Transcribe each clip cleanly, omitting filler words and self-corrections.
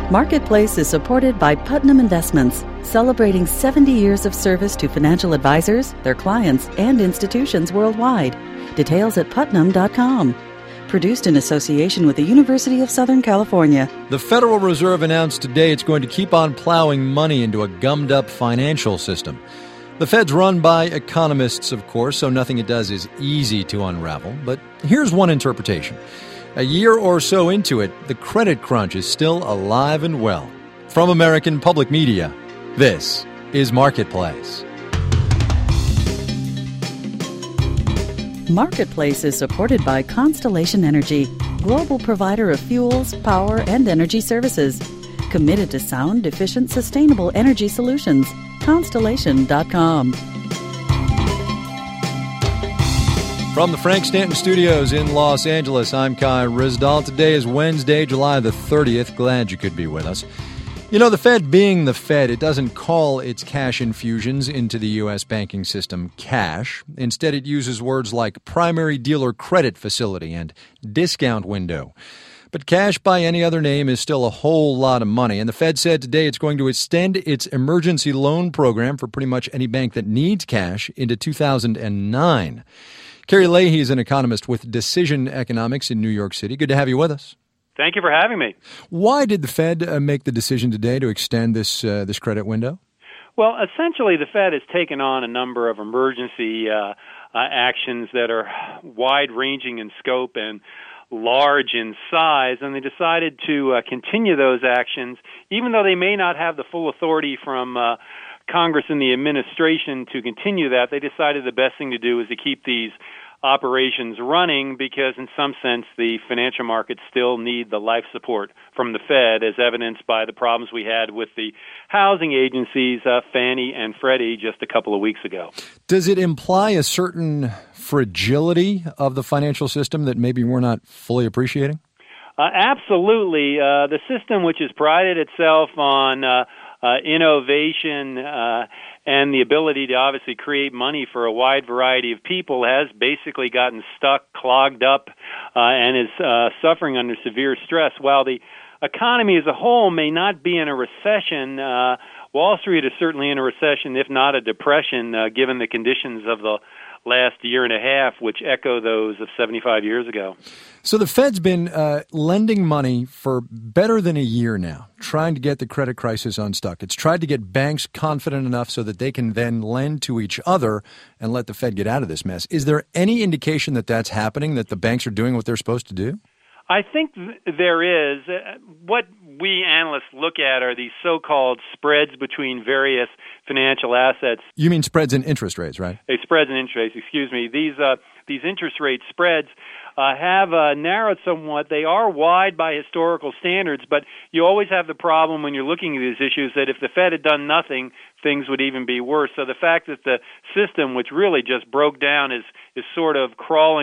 Marketplace is supported by Putnam Investments, celebrating 70 years of service to financial advisors, their clients, and institutions worldwide. Details at putnam.com. Produced in association with the University of Southern California. The Federal Reserve announced today it's going to keep on plowing money into a gummed-up financial system. The Fed's run by economists, of course, so nothing it does is easy to unravel. But here's one interpretation. A year or so into it, the credit crunch is still alive and well. From American Public Media, this is Marketplace. Marketplace is supported by Constellation Energy, global provider of fuels, power, and energy services. Committed to sound, efficient, sustainable energy solutions. Constellation.com. From the Frank Stanton Studios in Los Angeles, I'm Kai Ryssdal. Today is Wednesday, July the 30th. Glad you could be with us. You know, the Fed being the Fed, it doesn't call its cash infusions into the U.S. banking system cash. Instead, it uses words like primary dealer credit facility and discount window. But cash by any other name is still a whole lot of money. And the Fed said today it's going to extend its emergency loan program for pretty much any bank that needs cash into 2009. Kerry Leahy is an economist with Decision Economics in New York City. Good to have you with us. Thank you for having me. Why did the Fed make the decision today to extend this credit window? Well, essentially, the Fed has taken on a number of emergency actions that are wide-ranging in scope and large in size, and they decided to continue those actions, even though they may not have the full authority from Congress and the administration to continue that. They decided the best thing to do is to keep these operations running because, in some sense, the financial markets still need the life support from the Fed, as evidenced by the problems we had with the housing agencies, Fannie and Freddie, just a couple of weeks ago. Does it imply a certain fragility of the financial system that maybe we're not fully appreciating? Absolutely. The system, which has prided itself on innovation and the ability to obviously create money for a wide variety of people, has basically gotten stuck, clogged up, and is suffering under severe stress. While the economy as a whole may not be in a recession, Wall Street is certainly in a recession, if not a depression, given the conditions of the last year and a half, which echo those of 75 years ago. So the Fed's been lending money for better than a year now, trying to get the credit crisis unstuck. It's tried to get banks confident enough so that they can then lend to each other and let the Fed get out of this mess. Is there any indication that that's happening, that the banks are doing what they're supposed to do? I think there is. What we analysts look at are these so-called spreads between various financial assets. You mean spreads in interest rates, right? Spreads in interest rates, excuse me. These interest rate spreads have narrowed somewhat. They are wide by historical standards, but you always have the problem when you're looking at these issues that if the Fed had done nothing, things would even be worse. So the fact that the system, which really just broke down, is sort of crawling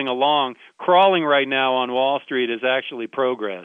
right now on Wall Street, is actually progress.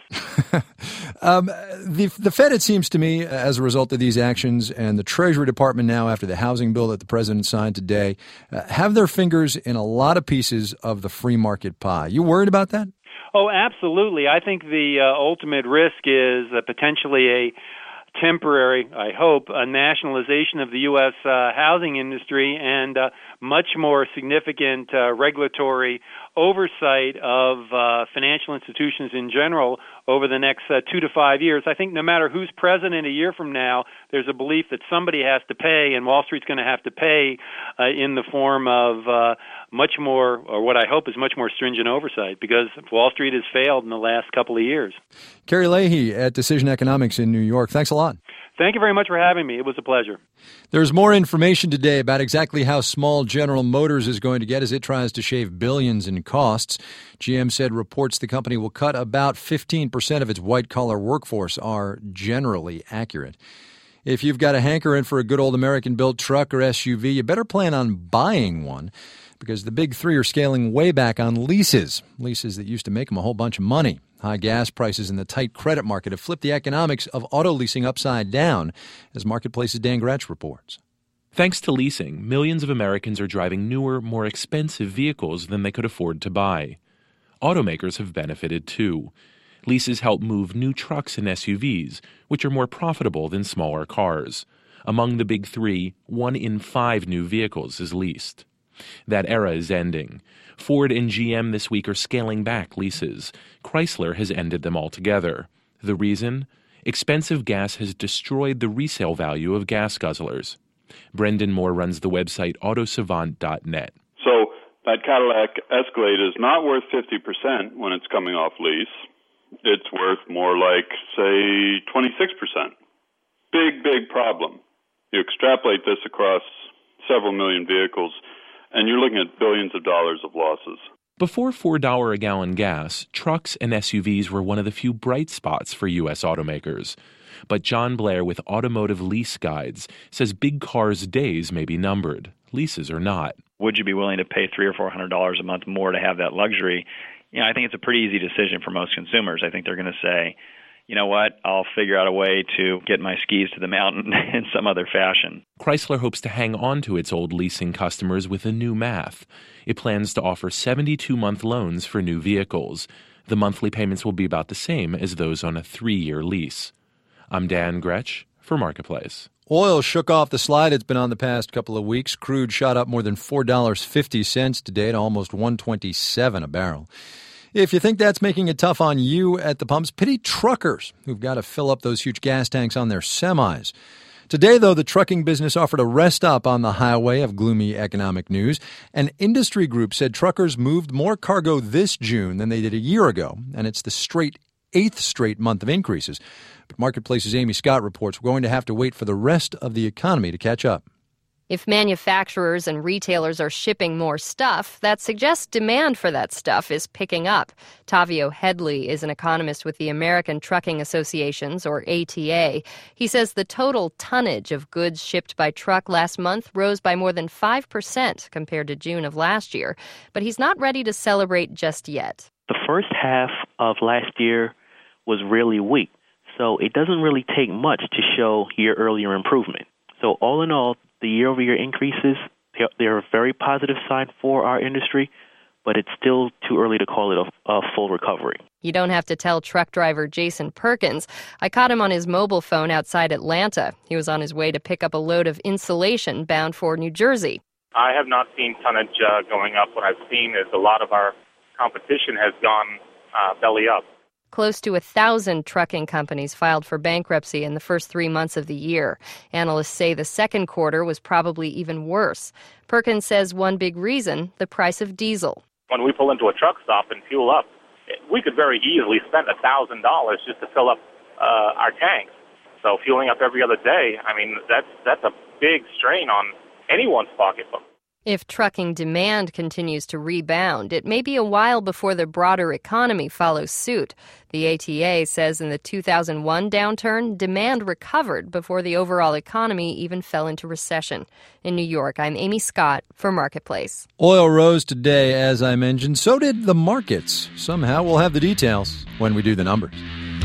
The Fed, it seems to me, as a result of these actions, and the Treasury Department now after the housing bill that the president signed today, have their fingers in a lot of pieces of the free market pie. You worried about that? Oh, absolutely. I think the ultimate risk is potentially a temporary, I hope, a nationalization of the U.S. Housing industry and much more significant regulatory oversight of financial institutions in general over the next 2 to 5 years. I think no matter who's president a year from now, there's a belief that somebody has to pay, and Wall Street's going to have to pay in the form of much more, or what I hope is much more stringent oversight, because Wall Street has failed in the last couple of years. Kerry Leahy at Decision Economics in New York. Thanks a lot. Thank you very much for having me. It was a pleasure. There's more information today about exactly how small General Motors is going to get as it tries to shave billions in costs. GM said reports the company will cut about 15% of its white-collar workforce are generally accurate. If you've got a hankering for a good old American-built truck or SUV, you better plan on buying one, because the big three are scaling way back on leases that used to make them a whole bunch of money. High gas prices and the tight credit market have flipped the economics of auto leasing upside down, as Marketplace's Dan Gretsch reports. Thanks to leasing, millions of Americans are driving newer, more expensive vehicles than they could afford to buy. Automakers have benefited too. Leases help move new trucks and SUVs, which are more profitable than smaller cars. Among the big three, 1 in 5 new vehicles is leased. That era is ending. Ford and GM this week are scaling back leases. Chrysler has ended them altogether. The reason? Expensive gas has destroyed the resale value of gas guzzlers. Brendan Moore runs the website autosavant.net. So that Cadillac Escalade is not worth 50% when it's coming off lease. It's worth more like, say, 26%. Big problem. You extrapolate this across several million vehicles, and you're looking at billions of dollars of losses. Before $4 a gallon gas, trucks and SUVs were one of the few bright spots for U.S. automakers. But John Blair with Automotive Lease Guides says big cars' days may be numbered. Leases are not. Would you be willing to pay $300 or $400 a month more to have that luxury? I think it's a pretty easy decision for most consumers. I think they're going to say, you know what, I'll figure out a way to get my skis to the mountain in some other fashion. Chrysler hopes to hang on to its old leasing customers with a new math. It plans to offer 72-month loans for new vehicles. The monthly payments will be about the same as those on a 3-year lease. I'm Dan Gretsch for Marketplace. Oil shook off the slide it's been on the past couple of weeks. Crude shot up more than $4.50 today to almost $1.27 a barrel. If you think that's making it tough on you at the pumps, pity truckers who've got to fill up those huge gas tanks on their semis. Today, though, the trucking business offered a rest stop on the highway of gloomy economic news. An industry group said truckers moved more cargo this June than they did a year ago, and it's the 8th straight month of increases. But Marketplace's Amy Scott reports we're going to have to wait for the rest of the economy to catch up. If manufacturers and retailers are shipping more stuff, that suggests demand for that stuff is picking up. Tavio Headley is an economist with the American Trucking Associations, or ATA. He says the total tonnage of goods shipped by truck last month rose by more than 5% compared to June of last year. But he's not ready to celebrate just yet. The first half of last year was really weak, so it doesn't really take much to show year-earlier improvement. So all in all, the year-over-year increases, they're a very positive sign for our industry, but it's still too early to call it a full recovery. You don't have to tell truck driver Jason Perkins. I caught him on his mobile phone outside Atlanta. He was on his way to pick up a load of insulation bound for New Jersey. I have not seen tonnage going up. What I've seen is a lot of our competition has gone belly up. Close to 1,000 trucking companies filed for bankruptcy in the first 3 months of the year. Analysts say the second quarter was probably even worse. Perkins says one big reason, the price of diesel. When we pull into a truck stop and fuel up, we could very easily spend $1,000 just to fill up our tanks. So fueling up every other day, I mean, that's a big strain on anyone's pocketbook. If trucking demand continues to rebound, it may be a while before the broader economy follows suit. The ATA says in the 2001 downturn, demand recovered before the overall economy even fell into recession. In New York, I'm Amy Scott for Marketplace. Oil rose today, as I mentioned. So did the markets. Somehow we'll have the details when we do the numbers.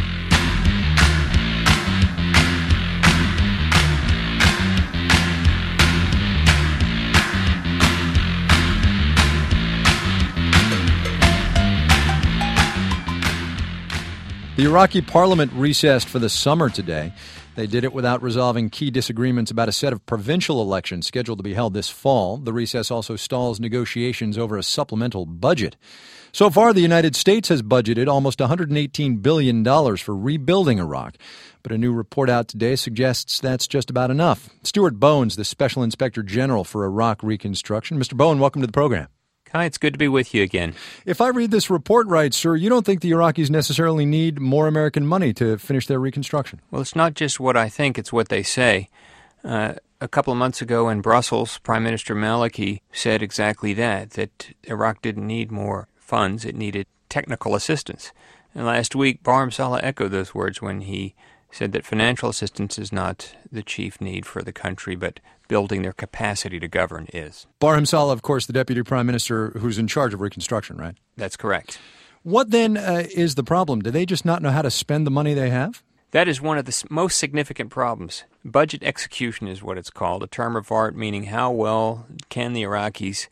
The Iraqi parliament recessed for the summer today. They did it without resolving key disagreements about a set of provincial elections scheduled to be held this fall. The recess also stalls negotiations over a supplemental budget. So far, the United States has budgeted almost $118 billion for rebuilding Iraq. But a new report out today suggests that's just about enough. Stuart Bones, the Special Inspector General for Iraq Reconstruction. Mr. Bowen, welcome to the program. Hi, it's good to be with you again. If I read this report right, sir, you don't think the Iraqis necessarily need more American money to finish their reconstruction? Well, it's not just what I think, it's what they say. A couple of months ago in Brussels, Prime Minister Maliki said exactly that Iraq didn't need more funds, it needed technical assistance. And last week, Barham Saleh echoed those words when he said that financial assistance is not the chief need for the country, but building their capacity to govern is. Barham Saleh, of course, the Deputy Prime Minister who's in charge of reconstruction, right? That's correct. What then is the problem? Do they just not know how to spend the money they have? That is one of the most significant problems. Budget execution is what it's called, a term of art meaning how well can the Iraqis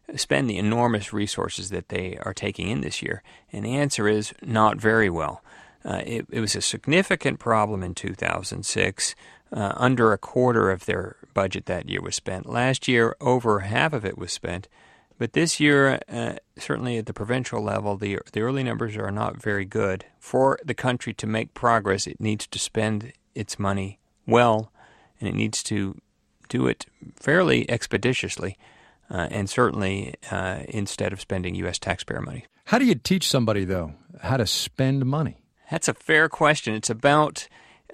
spend the enormous resources that they are taking in this year? And the answer is not very well. It was a significant problem in 2006. Under a quarter of their budget that year was spent. Last year, over half of it was spent. But this year, certainly at the provincial level, the early numbers are not very good. For the country to make progress, it needs to spend its money well, and it needs to do it fairly expeditiously, and certainly instead of spending U.S. taxpayer money. How do you teach somebody, though, how to spend money? That's a fair question. It's about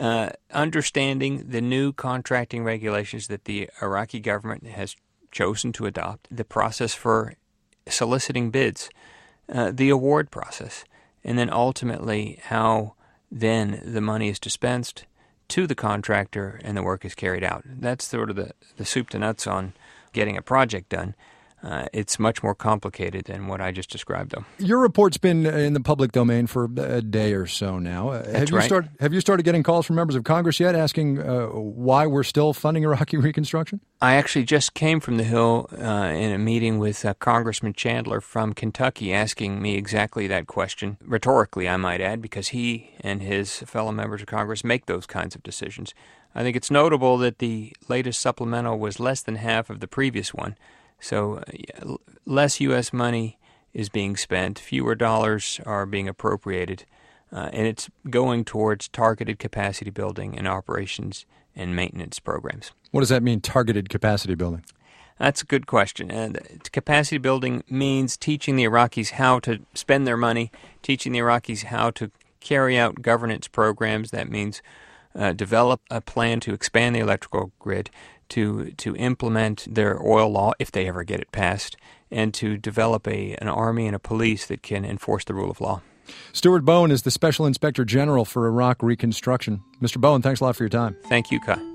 understanding the new contracting regulations that the Iraqi government has chosen to adopt, the process for soliciting bids, the award process, and then ultimately how then the money is dispensed to the contractor and the work is carried out. That's sort of the soup to nuts on getting a project done. It's much more complicated than what I just described, though. Your report's been in the public domain for a day or so now. That's right. Have you started getting calls from members of Congress yet asking why we're still funding Iraqi reconstruction? I actually just came from the Hill in a meeting with Congressman Chandler from Kentucky asking me exactly that question, rhetorically, I might add, because he and his fellow members of Congress make those kinds of decisions. I think it's notable that the latest supplemental was less than half of the previous one. So less U.S. money is being spent, fewer dollars are being appropriated, and it's going towards targeted capacity building and operations and maintenance programs. What does that mean, targeted capacity building? That's a good question. Capacity building means teaching the Iraqis how to spend their money, teaching the Iraqis how to carry out governance programs. That means develop a plan to expand the electrical grid, to implement their oil law, if they ever get it passed, and to develop an army and a police that can enforce the rule of law. Stuart Bowen is the Special Inspector General for Iraq Reconstruction. Mr. Bowen, thanks a lot for your time. Thank you, Kai.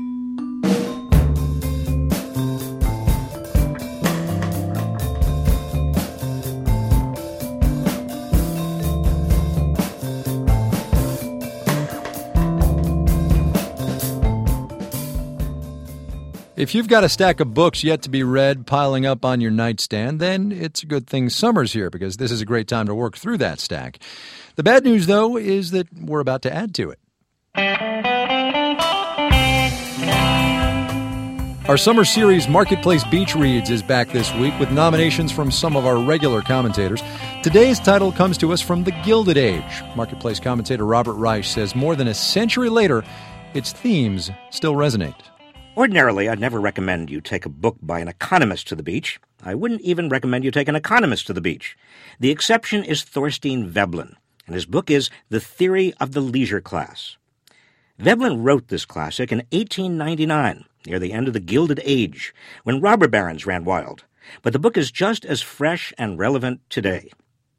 If you've got a stack of books yet to be read piling up on your nightstand, then it's a good thing summer's here, because this is a great time to work through that stack. The bad news, though, is that we're about to add to it. Our summer series, Marketplace Beach Reads, is back this week with nominations from some of our regular commentators. Today's title comes to us from The Gilded Age. Marketplace commentator Robert Reich says more than a century later, its themes still resonate. Ordinarily, I'd never recommend you take a book by an economist to the beach. I wouldn't even recommend you take an economist to the beach. The exception is Thorstein Veblen, and his book is The Theory of the Leisure Class. Veblen wrote this classic in 1899, near the end of the Gilded Age, when robber barons ran wild. But the book is just as fresh and relevant today.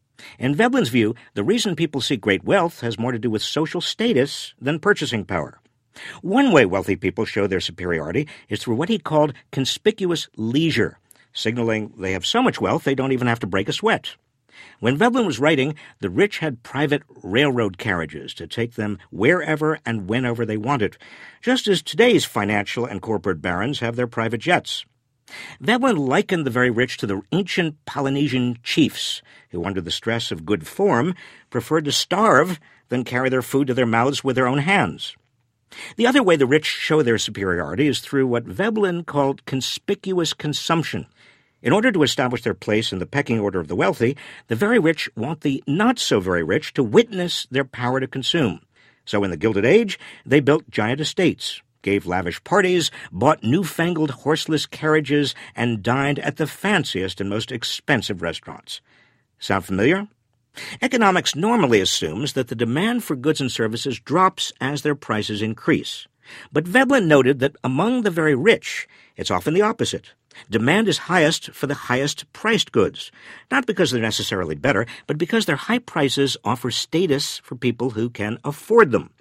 In Veblen's view, the reason people seek great wealth has more to do with social status than purchasing power. One way wealthy people show their superiority is through what he called conspicuous leisure, signaling they have so much wealth they don't even have to break a sweat. When Veblen was writing, the rich had private railroad carriages to take them wherever and whenever they wanted, just as today's financial and corporate barons have their private jets. Veblen likened the very rich to the ancient Polynesian chiefs, who, under the stress of good form, preferred to starve than carry their food to their mouths with their own hands. The other way the rich show their superiority is through what Veblen called conspicuous consumption. In order to establish their place in the pecking order of the wealthy, the very rich want the not-so-very rich to witness their power to consume. So in the Gilded Age, they built giant estates, gave lavish parties, bought newfangled horseless carriages, and dined at the fanciest and most expensive restaurants. Sound familiar? Economics normally assumes that the demand for goods and services drops as their prices increase. But Veblen noted that among the very rich, it's often the opposite. Demand is highest for the highest-priced goods, not because they're necessarily better, but because their high prices offer status for people who can afford them.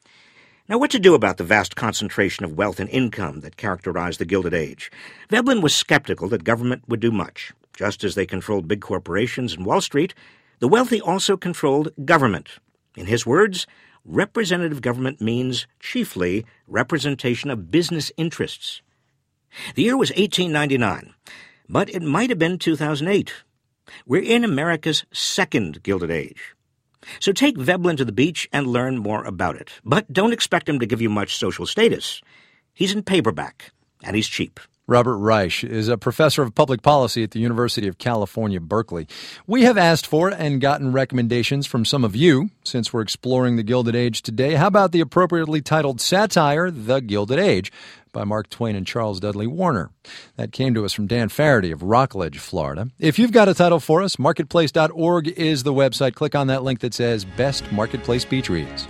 Now, what to do about the vast concentration of wealth and income that characterized the Gilded Age? Veblen was skeptical that government would do much. Just as they controlled big corporations and Wall Street, the wealthy also controlled government. In his words, representative government means chiefly representation of business interests. The year was 1899. but it might have been 2008. We're in America's second Gilded Age. So take Veblen to the beach and learn more about it. But don't expect him to give you much social status. He's in paperback, and he's cheap. Robert Reich is a professor of public policy at the University of California, Berkeley. We have asked for and gotten recommendations from some of you since we're exploring the Gilded Age today. How about the appropriately titled satire, The Gilded Age, by Mark Twain and Charles Dudley Warner? That came to us from Dan Faraday of Rockledge, Florida. If you've got a title for us, marketplace.org is the website. Click on that link that says Best Marketplace Beach Reads.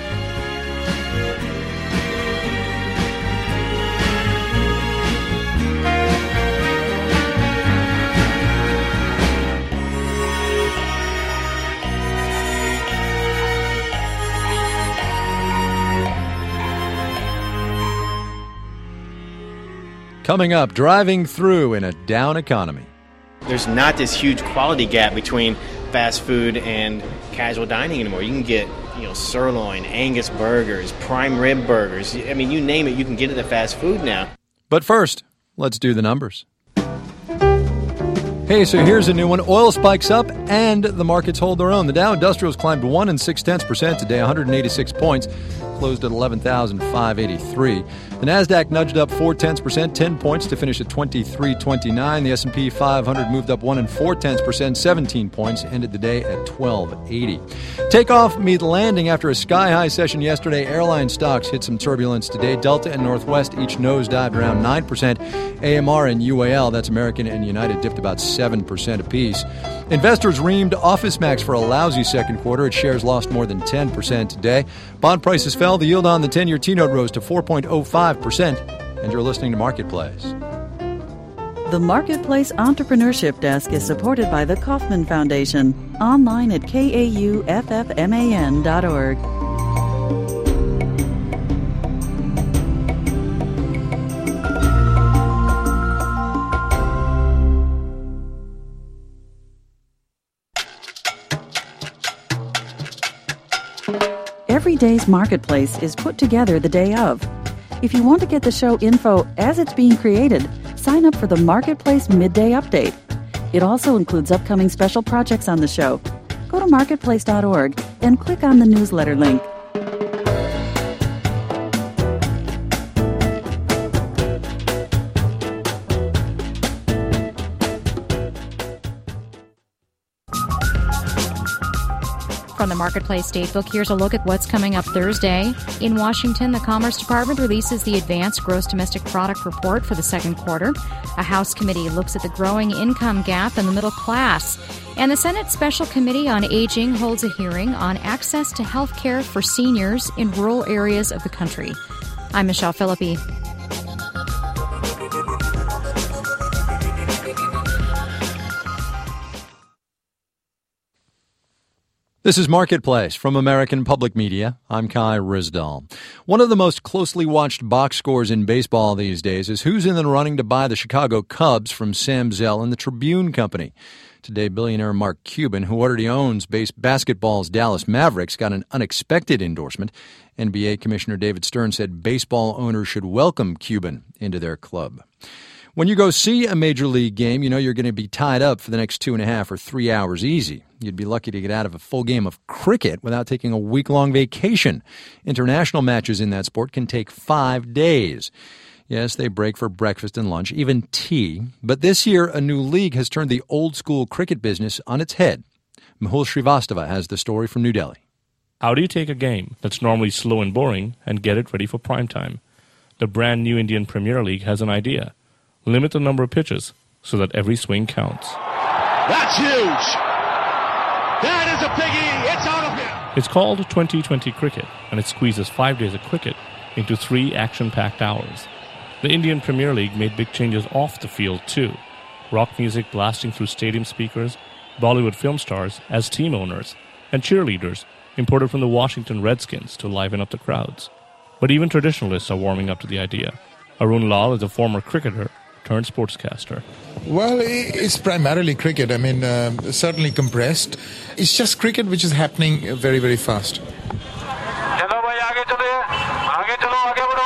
Coming up, driving through in a down economy. There's not this huge quality gap between fast food and casual dining anymore. You can get, sirloin, Angus burgers, prime rib burgers. I mean, you name it, you can get it at fast food now. But first, let's do the numbers. Hey, so here's a new one. Oil spikes up and the markets hold their own. The Dow Industrials climbed 1 0.6% today, 186 points, closed at 11,583. The Nasdaq nudged up 0.4%, 10 points to finish at 2329. The S&P 500 moved up 1 4/10%, 17 points, ended the day at 1280. Takeoff meet landing after a sky-high session yesterday. Airline stocks hit some turbulence today. Delta and Northwest each nosedived around 9%. AMR and UAL, that's American and United, dipped about 7% apiece. Investors reamed OfficeMax for a lousy second quarter. Its shares lost more than 10% today. Bond prices fell. The yield on the 10-year T-note rose to 4.05%. And you're listening to Marketplace. The Marketplace Entrepreneurship Desk is supported by the Kauffman Foundation. Online at kauffman.org. Every day's Marketplace is put together the day of. If you want to get the show info as it's being created, sign up for the Marketplace Midday Update. It also includes upcoming special projects on the show. Go to marketplace.org and click on the newsletter link. From the Marketplace Datebook, here's a look at what's coming up Thursday. In Washington, the Commerce Department releases the Advanced Gross Domestic Product Report for the second quarter. A House committee looks at the growing income gap in the middle class. And the Senate Special Committee on Aging holds a hearing on access to health care for seniors in rural areas of the country. I'm Michelle Philippi. This is Marketplace from American Public Media. I'm Kai Ryssdal. One of the most closely watched box scores in baseball these days is who's in the running to buy the Chicago Cubs from Sam Zell and the Tribune Company. Today, billionaire Mark Cuban, who already owns basketball's Dallas Mavericks, got an unexpected endorsement. NBA Commissioner David Stern said baseball owners should welcome Cuban into their club. When you go see a Major League game, you know you're going to be tied up for the next 2.5 or 3 hours easy. You'd be lucky to get out of a full game of cricket without taking a week-long vacation. International matches in that sport can take 5 days. Yes, they break for breakfast and lunch, even tea. But this year, a new league has turned the old-school cricket business on its head. Mehul Srivastava has the story from New Delhi. How do you take a game that's normally slow and boring and get it ready for prime time? The brand new Indian Premier League has an idea. Limit the number of pitches so that every swing counts. That's huge! That is a biggie! It's out of here! It's called 2020 Cricket, and it squeezes 5 days of cricket into 3 action-packed hours. The Indian Premier League made big changes off the field, too. Rock music blasting through stadium speakers, Bollywood film stars as team owners, and cheerleaders imported from the Washington Redskins to liven up the crowds. But even traditionalists are warming up to the idea. Arun Lal is a former cricketer turned sportscaster. Well, it's primarily cricket. I mean, certainly compressed. It's just cricket which is happening very, very fast.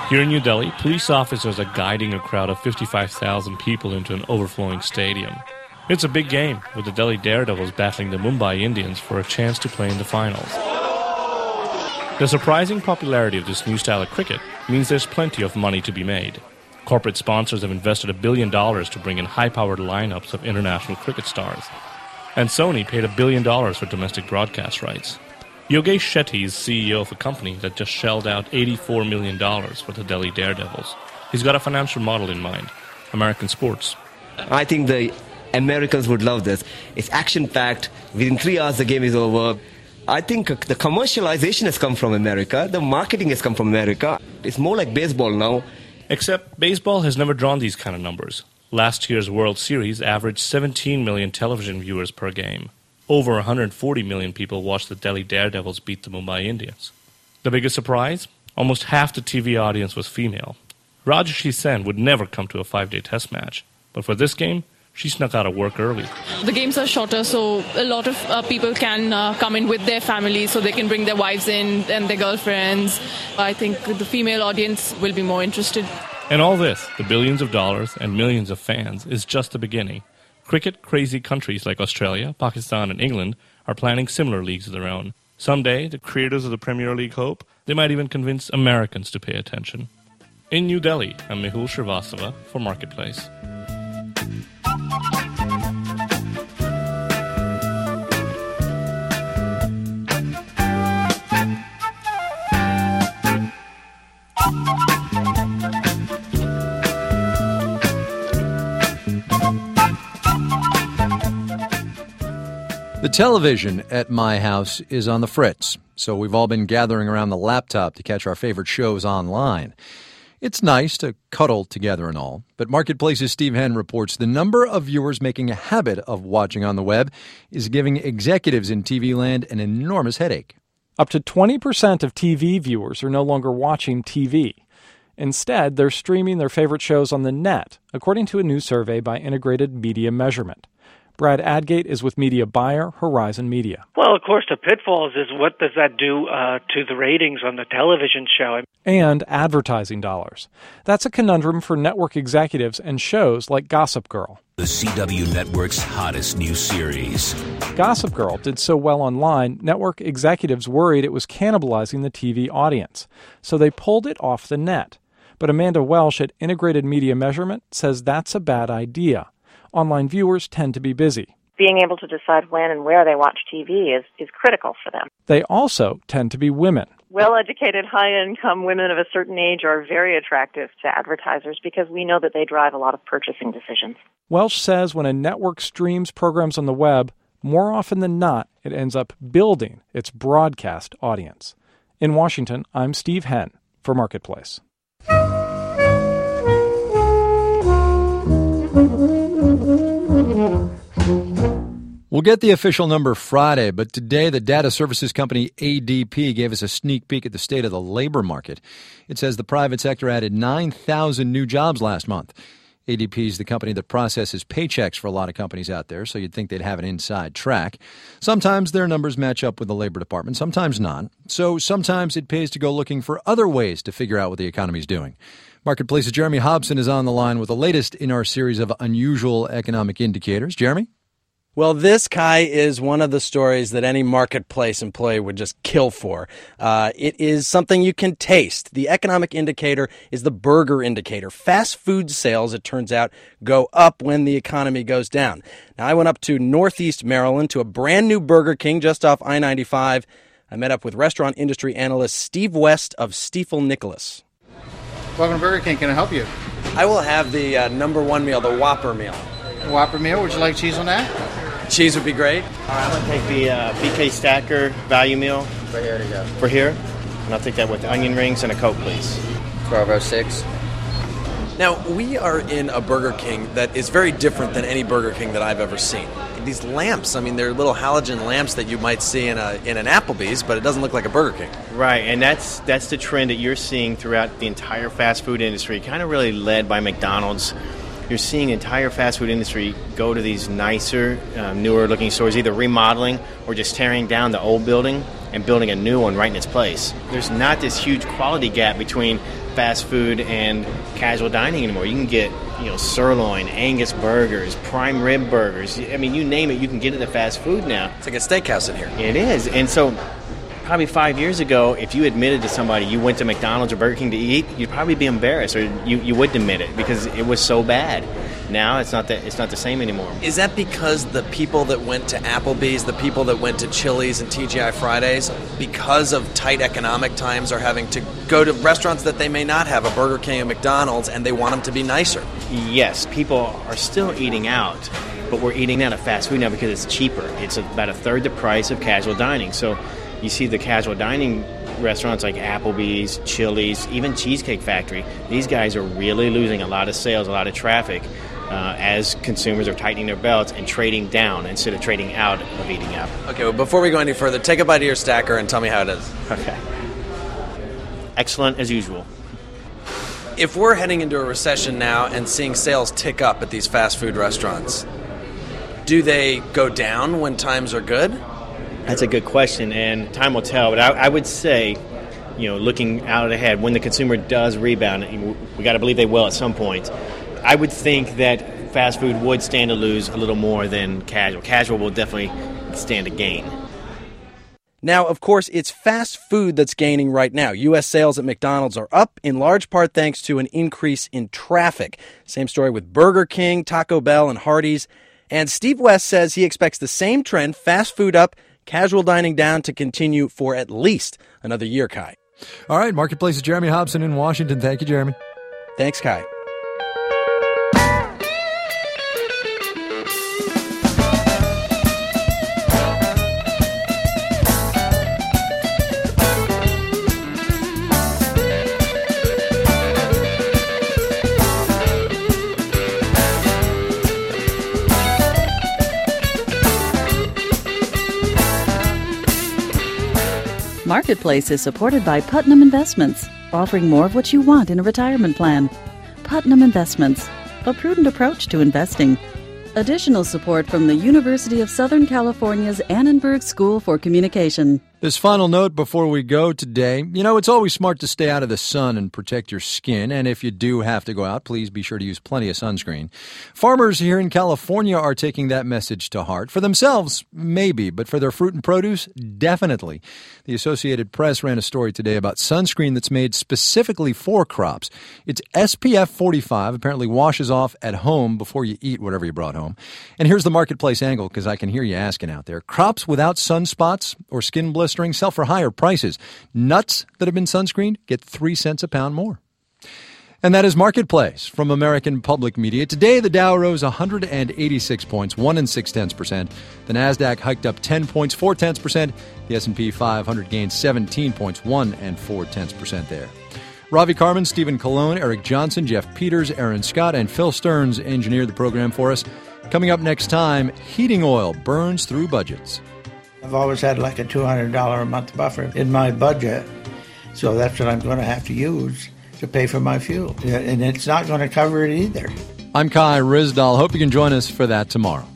Here in New Delhi, police officers are guiding a crowd of 55,000 people into an overflowing stadium. It's a big game, with the Delhi Daredevils battling the Mumbai Indians for a chance to play in the finals. The surprising popularity of this new style of cricket means there's plenty of money to be made. Corporate sponsors have invested $1 billion to bring in high-powered lineups of international cricket stars. And Sony paid $1 billion for domestic broadcast rights. Yogesh Shetty is CEO of a company that just shelled out $84 million for the Delhi Daredevils. He's got a financial model in mind: American sports. I think the Americans would love this. It's action-packed. Within 3 hours, the game is over. I think the commercialization has come from America. The marketing has come from America. It's more like baseball now. Except baseball has never drawn these kind of numbers. Last year's World Series averaged 17 million television viewers per game. Over 140 million people watched the Delhi Daredevils beat the Mumbai Indians. The biggest surprise? Almost half the TV audience was female. Rajarshi Sen would never come to a 5-day test match. But for this game, she snuck out of work early. The games are shorter, so a lot of people can come in with their families, so they can bring their wives in and their girlfriends. I think the female audience will be more interested. And all this, the billions of dollars and millions of fans, is just the beginning. Cricket-crazy countries like Australia, Pakistan, and England are planning similar leagues of their own. Someday, the creators of the Premier League hope they might even convince Americans to pay attention. In New Delhi, I'm Mehul Srivastava for Marketplace. The television at my house is on the fritz, so we've all been gathering around the laptop to catch our favorite shows online. It's nice to cuddle together and all, but Marketplace's Steve Henn reports the number of viewers making a habit of watching on the web is giving executives in TV land an enormous headache. Up to 20% of TV viewers are no longer watching TV. Instead, they're streaming their favorite shows on the net, according to a new survey by Integrated Media Measurement. Brad Adgate is with media buyer Horizon Media. Well, of course, the pitfalls is what does that do to the ratings on the television show? And advertising dollars. That's a conundrum for network executives and shows like Gossip Girl. The CW Network's hottest new series. Gossip Girl did so well online, network executives worried it was cannibalizing the TV audience. So they pulled it off the net. But Amanda Welsh at Integrated Media Measurement says that's a bad idea. Online viewers tend to be busy. Being able to decide when and where they watch TV is critical for them. They also tend to be women. Well-educated, high-income women of a certain age are very attractive to advertisers because we know that they drive a lot of purchasing decisions. Welsh says when a network streams programs on the web, more often than not, it ends up building its broadcast audience. In Washington, I'm Steve Henn for Marketplace. We'll get the official number Friday, but today the data services company ADP gave us a sneak peek at the state of the labor market. It says the private sector added 9,000 new jobs last month. ADP is the company that processes paychecks for a lot of companies out there, so you'd think they'd have an inside track. Sometimes their numbers match up with the Labor Department, sometimes not. So sometimes it pays to go looking for other ways to figure out what the economy's doing. Marketplace's Jeremy Hobson is on the line with the latest in our series of unusual economic indicators. Jeremy? Well, this, Kai, is one of the stories that any marketplace employee would just kill for. It is something you can taste. The economic indicator is the burger indicator. Fast food sales, it turns out, go up when the economy goes down. Now, I went up to Northeast Maryland to a brand new Burger King just off I-95. I met up with restaurant industry analyst Steve West of Stifel Nicholas. Welcome to Burger King. Can I help you? I will have the number one meal, the Whopper meal. Whopper meal. Would you like cheese on that? Cheese would be great. All right, I'm going to take the BK Stacker value meal. For here to go. For here. And I'll take that with onion rings and a Coke, please. 1206. Now, we are in a Burger King that is very different than any Burger King that I've ever seen. These lamps, I mean, they're little halogen lamps that you might see in an Applebee's, but it doesn't look like a Burger King. Right, and that's the trend that you're seeing throughout the entire fast food industry, kind of really led by McDonald's. You're seeing the entire fast food industry go to these nicer, newer-looking stores, either remodeling or just tearing down the old building and building a new one right in its place. There's not this huge quality gap between fast food and casual dining anymore. You can get, sirloin, Angus burgers, prime rib burgers. I mean, you name it, you can get it at fast food now. It's like a steakhouse in here. It is. And so probably 5 years ago, if you admitted to somebody you went to McDonald's or Burger King to eat, you'd probably be embarrassed, or you wouldn't admit it because it was so bad. Now it's not the same anymore. Is that because the people that went to Applebee's, the people that went to Chili's and TGI Fridays, because of tight economic times, are having to go to restaurants that they may not have, a Burger King and McDonald's, and they want them to be nicer? Yes, people are still eating out, but we're eating out of fast food now because it's cheaper. It's about a third the price of casual dining. So you see the casual dining restaurants like Applebee's, Chili's, even Cheesecake Factory, these guys are really losing a lot of sales, a lot of traffic, as consumers are tightening their belts and trading down instead of trading out of eating out. Okay, well, before we go any further, take a bite of your stacker and tell me how it is. Okay. Excellent as usual. If we're heading into a recession now and seeing sales tick up at these fast food restaurants, do they go down when times are good? That's a good question, and time will tell. But I would say, looking out ahead, when the consumer does rebound, we got to believe they will at some point, I would think that fast food would stand to lose a little more than casual. Casual will definitely stand to gain. Now, of course, it's fast food that's gaining right now. U.S. sales at McDonald's are up, in large part thanks to an increase in traffic. Same story with Burger King, Taco Bell, and Hardee's. And Steve West says he expects the same trend, fast food up, casual dining down, to continue for at least another year, Kai. All right, Marketplace's Jeremy Hobson in Washington. Thank you, Jeremy. Thanks, Kai. Marketplace is supported by Putnam Investments, offering more of what you want in a retirement plan. Putnam Investments, a prudent approach to investing. Additional support from the University of Southern California's Annenberg School for Communication. This final note before we go today, it's always smart to stay out of the sun and protect your skin. And if you do have to go out, please be sure to use plenty of sunscreen. Farmers here in California are taking that message to heart. For themselves, maybe, but for their fruit and produce, definitely. The Associated Press ran a story today about sunscreen that's made specifically for crops. It's SPF 45, apparently washes off at home before you eat whatever you brought home. And here's the Marketplace angle, because I can hear you asking out there. Crops without sunspots or skin blistering sell for higher prices. Nuts that have been sunscreened get 3 cents a pound more. And that is Marketplace from American Public Media. Today, the Dow rose 186 points, 1 0.6%. The Nasdaq hiked up 10 points, 0.4%. The S&P 500 gained 17 points, 1 0.4% there. Ravi Carmen, Stephen Colon, Eric Johnson, Jeff Peters, Aaron Scott, and Phil Stearns engineered the program for us. Coming up next time, heating oil burns through budgets. I've always had like a $200 a month buffer in my budget, so that's what I'm going to have to use to pay for my fuel. And it's not going to cover it either. I'm Kai Ryssdal. Hope you can join us for that tomorrow.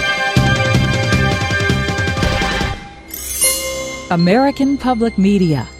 American Public Media